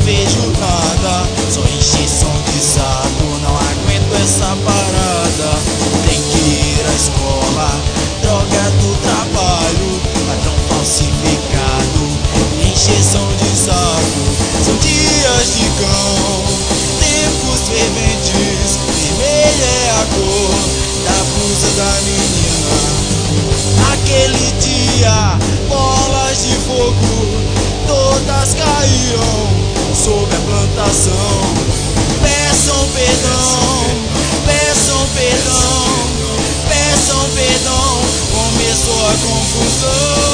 vejo nada, só encheção de saco. Não aguento essa parada. Tem que ir à escola, droga do trabalho, patrão falsificado, encheção de saco. São dias de cão, tempos ferventes, vermelha é a cor da blusa da menina. Naquele dia, bolas de fogo todas caíam sobre a plantação. Peçam perdão, peçam perdão, peçam perdão. Começou a confusão.